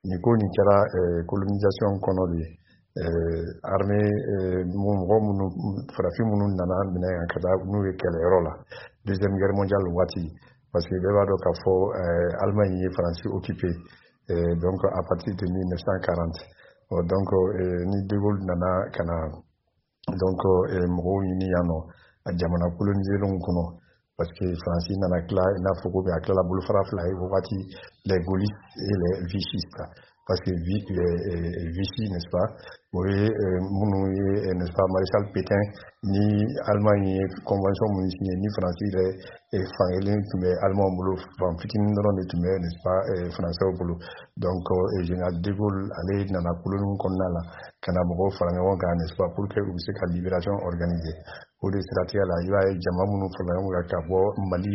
ni ko nin kɛra colonisation kɔnɔ de armée mɔgɔ minnu farafin minnu nana minɛ yan ka taa n'u ye kɛlɛyɔrɔ la deuxième guerre mondiale waati parce que bɛɛ b'a dɔn k'a fɔ Allemagne ye Faransi occupé donc à partir de 1940 donc ni De Gaulle nana ka na donc mɔgɔw ɲini yan nɔ a jamana coloniselenw kɔnɔ parce que Faransi nana tila i n'a fɔ ko a tilala bolofara fila ye wagati les gaullistes et les vichistes parce que Vichy n'est-ce pas o ye minnu ye n'est-ce pas Maréchal Pétain ni Allemagne ye convention minnu signé ni Faransi yɛrɛ fankelen tun bɛ Allemand bolo fan fitinin dɔrɔn de tun bɛ n'est-ce pas Français bolo donc général de Gaulle ale nana koloniw kɔnɔna la ka na mɔgɔw fara ɲɔgɔn kan n'est-ce pas pour que u bɛ se ka libération organiser o de siratigɛ la i b'a ye jama minnu fara ɲɔgɔn kan ka bɔ Mali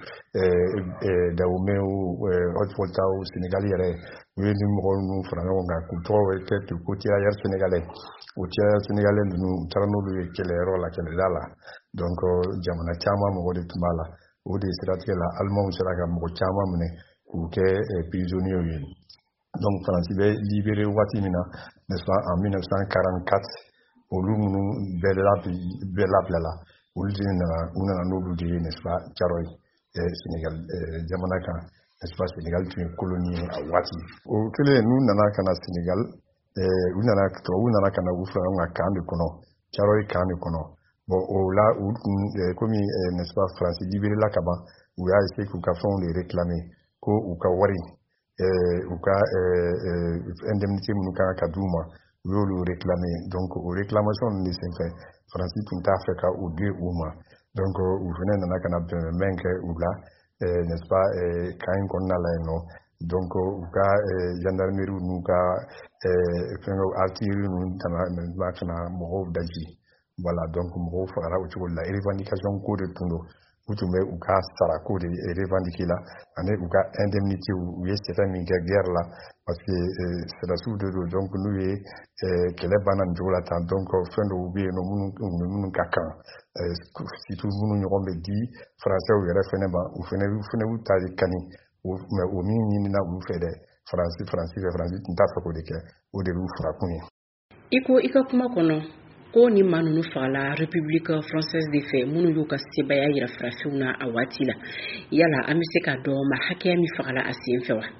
Dahomey Haute-Volta Sénégal yɛrɛ u ye ni mɔgɔ ninnu fara ɲɔgɔn kan k'u tɔgɔ kɛ ko tirailleurs sénégalais o tirailleurs sénégalais ninnu u taara n'olu ye kɛlɛyɔrɔ la kɛlɛda la donc jamana caman mɔgɔ de tun b'a la o de siratigɛ la Alimanw sera ka mɔgɔ caman minɛ k'u kɛ prisonniers ye donc Faransi bɛ libéré waati min na n'est-ce pas en 1944 olu minnu bɛɛ labilala olu de nana u nana n'olu de ye n'est-ce pas Caroy Sénégal jamana kan n'est-ce pas Sénégal tun ye colonie ye a waati o kɛlen n'u nana ka na Sénégal tubabuw nana ka na u fara ɲɔgɔn kan kan de kɔnɔ Caroy kan de kɔnɔ bon o la u tun komi n'est-ce pas Faransi libéré la ka ban u y'a essayer k'u ka fɛnw de réclamer ko u ka wari u ka indemnité minnu kan ka d'u ma u y'olu réclamer donc o réclamation ninnu de senfɛ Faransi tun t'a fɛ ka o di u ma donc u fana nana ka na bɛnbɛn kɛ u la n'est-ce pas kan in kɔnɔna la yen nɔ donc u ka gendarmerie n'u ka fɛngɛw artillerie ninnu ka na mɔgɔw daji voilà donc mɔgɔw fagara o cogo la revendication ko de tun don u tun bɛ u ka sarako de revendiquer la ani u ka indemnité u ye sɛgɛn min kɛ guerre la parce que sɛdasiw de don donc n'u ye kɛlɛ banna nin cogo la tan donc fɛn dɔw bɛ yen nɔ minnu ka kan surtout minnu ɲɔgɔn bɛ di français yɛrɛ fɛnɛ ma u fɛnɛ y'u ta de kani mais o min ɲinina olu fɛ dɛ Faransi tun t'a fɛ k'o de kɛ o de y'u farakun ye. I ko i ka kuma kɔnɔ ko ni maa ninnu fagala République française de fɛ minnu y'u ka sebaya yira farafinw na a waati la yala an bɛ se ka dɔn ma hakɛya min fagala a sen fɛ wa?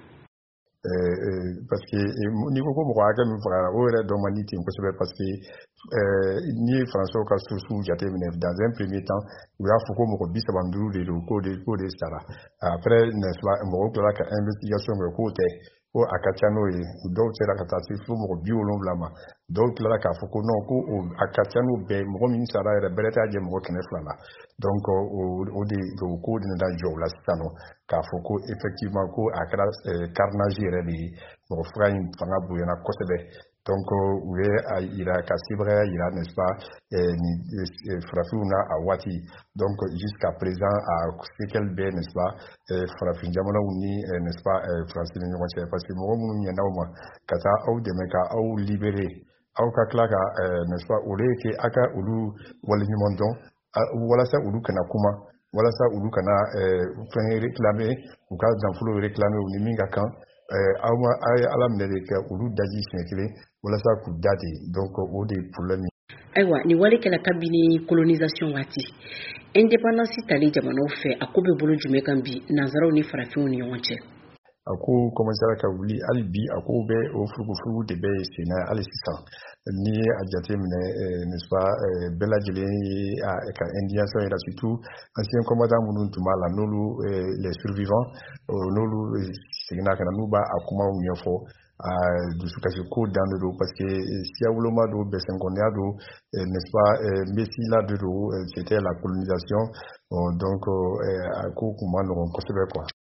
Parce que n'i ko ko mɔgɔ hakɛ min fagara o yɛrɛ dɔn man di ten kosɛbɛ parce que n'i ye Français ka sources jateminɛ dans un premier temps u y'a fɔ ko mɔgɔ 35 de don k'o de sara après n'est-ce pas mɔgɔw tilala ka investigation kɛ k'o tɛ ko a ka ca n'o ye dɔw sera ka taa se fo mɔgɔ 70 ma dɔw tilala k'a fɔ ko non ko a ka ca n'o bɛɛ mɔgɔ min sara yɛrɛ bɛrɛ t'a jɛ mɔgɔ 200 la donc o ko de nana jɔ o la sisan nɔ k'a fɔ ko effectivement ko a kɛra carnage yɛrɛ de ye mɔgɔ faga in fanga bonyana kosɛbɛ donc u ye a yira ka sebagaya yira n'est-ce pas ni farafinw na a waati donc jusqu'à présent a séquelle bɛ n'est-ce pas farafin jamanaw ni n'est-ce pas Faransi ni ɲɔgɔn cɛ parce que mɔgɔ minnu ɲɛna aw ma ka taa aw dɛmɛ ka aw libérer aw ka tila ka n'est-ce pas o de ye kɛ aw ka olu waleɲuman dɔn walasa olu kana kuma walasa olu kana fɛn réclamer u ka danfolo réclamer u ni min ka kan aw ye ala minɛ de kɛ olu daji siɲɛ kelen walasa k'u da de donc o de ye problème. Ayiwa ni wale kɛla kabini colonisation waati indépendance tali jamanaw fɛ a ko bɛ bolo jumɛn kan bi nanzaraw ni farafinw ni ɲɔgɔn cɛ? A ko commencera ka wuli hali bi a ko bɛ o furugufurugu de bɛ sen na hali sisan ni ye a jateminɛ n'est-ce pas bɛɛ lajɛlen ye ka indignation yira surtout ancien combattant minnu tun b'a la n'olu les survivants n'olu seginna ka na n'u b'a a kumaw ɲɛfɔ dusukasi ko dan de don parce que siya woloma don bɛsɛnkɔniya don n'est-ce pas mbesila de don c'était la colonisation donc a ko kun ma nɔgɔn kosɛbɛ quoi.